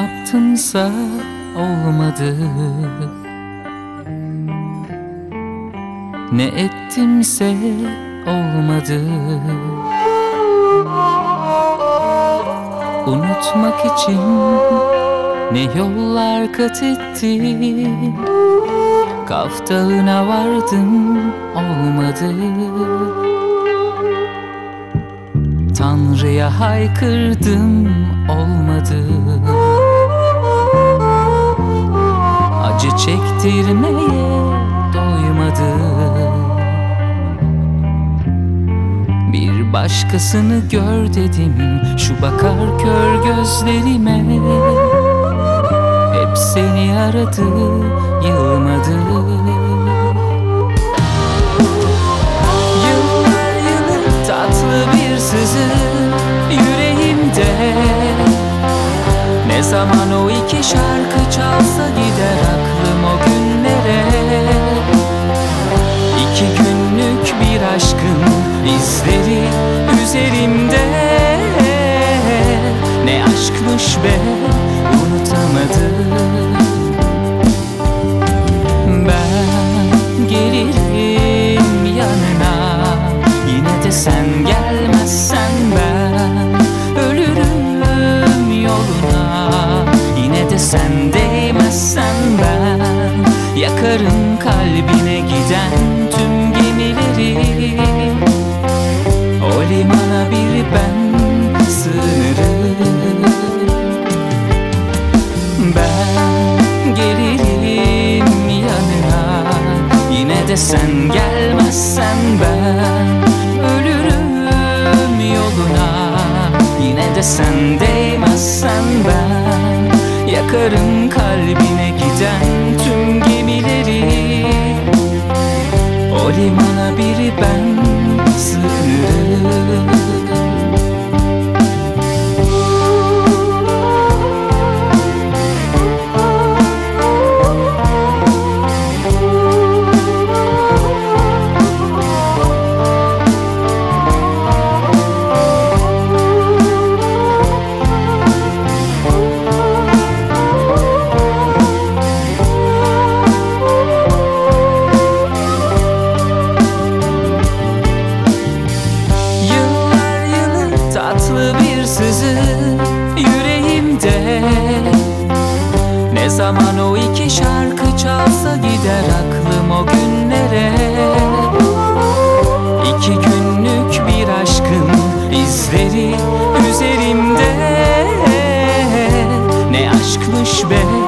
yaptımsa olmadı, ne ettimse olmadı. Unutmak için ne yollar kat ettim, Kaf Dağı'na vardım, olmadı. Tanrı'ya haykırdım, olmadı. Acı çektirmeye doymadı. Bir başkasını gör dedim, şu bakar kör gözlerime. Hep seni aradı, yılmadı. Yıllar yılı tatlı bir sızı yüreğimde. Ne zaman o iki şarkı çalsa gider aklım o günlere. İki günlük bir aşkın izleri üzerimde. Ne aşkmış be, unutamadım. Ben gelirim yanına, yine de sen gelmezsen ben ölürüm yoluna. Yine de sen değmezsen ben yakarım kalbine giden tüm gemileri. O limana bir ben sığınırım. Ben gelirim yanına, yine de sen gelmezsen ben ölürüm yoluna. Yine de sen değmezsen ben yakarım kalbine giden tüm gemileri. O limana bir ben sığınırım. Tatlı bir sızı yüreğimde. Ne zaman o iki şarkı çalsa gider aklım o günlere. İki günlük bir aşkın izleri üzerimde. Ne aşkmış be,